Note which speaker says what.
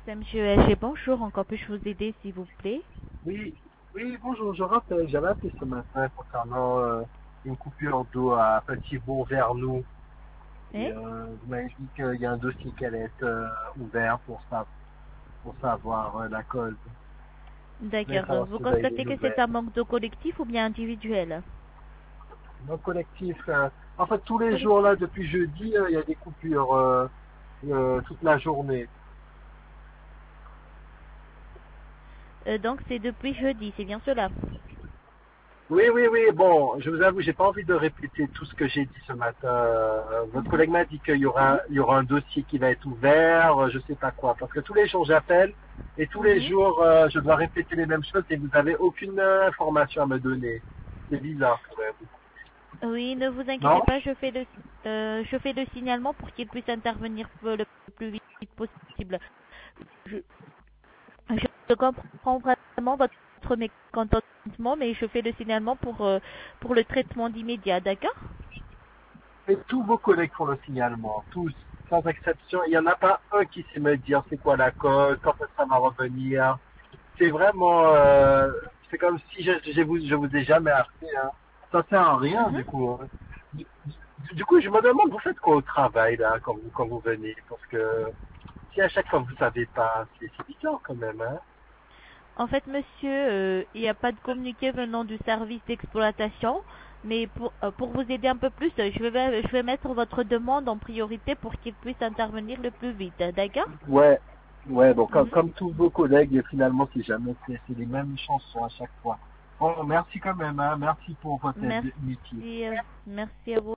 Speaker 1: C'est Monsieur H. Bonjour, encore puis-je vous aider s'il vous plaît?
Speaker 2: Oui, oui, bonjour, je rappelle, j'avais appelé ce matin concernant une coupure d'eau à Petit-Bourg vers nous.
Speaker 1: Hein?
Speaker 2: Et vous m'avez dit qu'il y a un dossier qui allait être ouvert pour savoir la cause. Je voulais
Speaker 1: D'accord.
Speaker 2: savoir
Speaker 1: Vous
Speaker 2: si vous avez des
Speaker 1: constatez que c'est
Speaker 2: nouvelles.
Speaker 1: un manque d'eau collectif ou bien individuel?
Speaker 2: Notre collectif, en fait, tous les jours
Speaker 1: Collectif.
Speaker 2: là, depuis jeudi, il y a des coupures toute la journée.
Speaker 1: Donc c'est depuis jeudi, c'est bien cela?
Speaker 2: Oui, oui, oui, bon, je vous avoue, j'ai pas envie de répéter tout ce que j'ai dit ce matin. Votre
Speaker 1: Mhm.
Speaker 2: collègue m'a dit qu'il y aura un dossier qui va être ouvert, je sais pas quoi, parce que tous les jours j'appelle et tous les
Speaker 1: Mhm.
Speaker 2: jours je dois répéter les mêmes choses et vous n'avez aucune information à me donner. C'est bizarre quand même.
Speaker 1: Oui, ne vous inquiétez
Speaker 2: Non?
Speaker 1: pas, je fais le signalement pour qu'il puisse intervenir le plus vite possible. Je, je comprends vraiment votre mécontentement, mais je fais le signalement pour le traitement d'immédiat, d'accord?
Speaker 2: Et tous vos collègues font le signalement, tous, sans exception. Il n'y en a pas un qui sait me dire c'est quoi la cause, quand est-ce que ça va revenir. C'est vraiment, c'est comme si je vous ai jamais appelé. Hein. Ça sert à rien
Speaker 1: Mhm.
Speaker 2: du coup. Hein. Du coup, je me demande, vous faites quoi au travail là quand vous venez? Parce que si à chaque fois vous savez pas, c'est bizarre quand même. Hein.
Speaker 1: En fait, monsieur, il n'y a pas de communiqué venant du service d'exploitation, mais pour vous aider un peu plus, je vais mettre votre demande en priorité pour qu'il puisse intervenir le plus vite, d'accord?
Speaker 2: Ouais, ouais, bon, comme,
Speaker 1: Mhm.
Speaker 2: comme tous vos collègues, finalement, c'est jamais, c'est les mêmes chansons à chaque fois. Bon, merci quand même, hein, merci pour votre aide utile.
Speaker 1: Merci, merci à vous.